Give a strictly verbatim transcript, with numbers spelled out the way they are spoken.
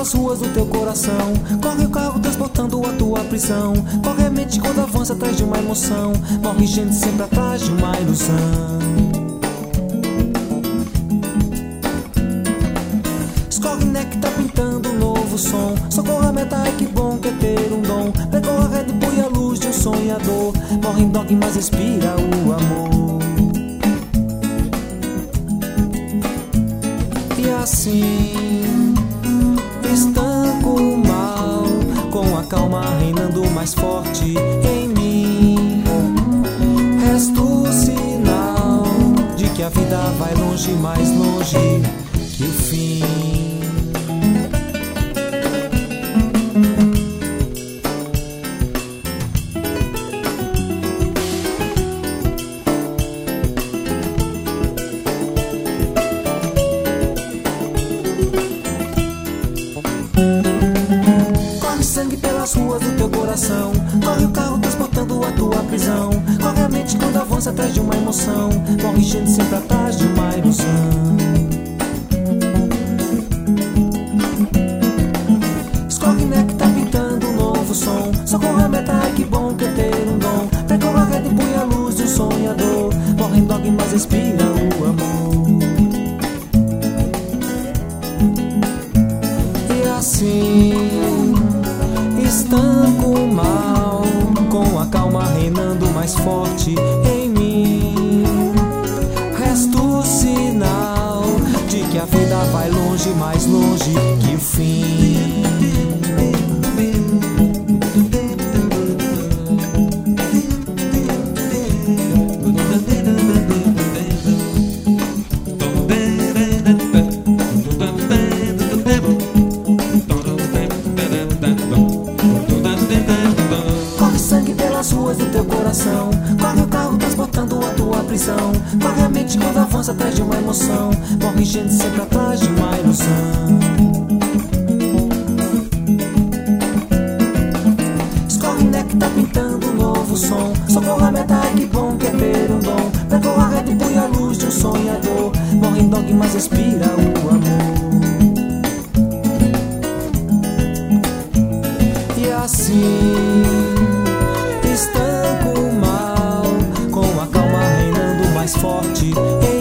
pelas ruas do teu coração. Corre o carro transportando a tua prisão. Corre a mente quando avança atrás de uma emoção. Morre gente sempre atrás de uma ilusão. Escorre neck tá pintando um novo som. Socorra a meta, ai que bom que é ter um dom. Percorra a rede, põe a luz de um sonhador. Morre em dog, mas respira o amor. E assim estanco o mal, com a calma reinando mais forte em mim. Resta o sinal de que a vida vai longe, mais longe que o fim. Sangue pelas ruas do teu coração. Corre o carro transportando a tua prisão. Corre a mente quando avança atrás de uma emoção. Morre gente sempre atrás de uma ilusão. Escorre neck tá pintando um novo som. Socorre a meta, ai que bom que é ter um dom. Percorre a rede, põe a luz de um sonhador. Morre em dog, mas respira o amor. E assim estanco o mal, com a calma reinando mais forte em mim. Resta o sinal de que a vida vai longe, mais longe que o fim. Ruas do teu coração. Corre o carro transportando a tua prisão. Corre a mente quando avança atrás de uma emoção. Morre gente sempre atrás de uma ilusão. Escorre neck tá pintando um novo som. Socorra a meta, ai que bom que é ter um dom. Percorra a rede e põe a luz de um sonhador. Morre em dog, mas respira o amor. E assim estanco o mal, com a calma reinando mais forte.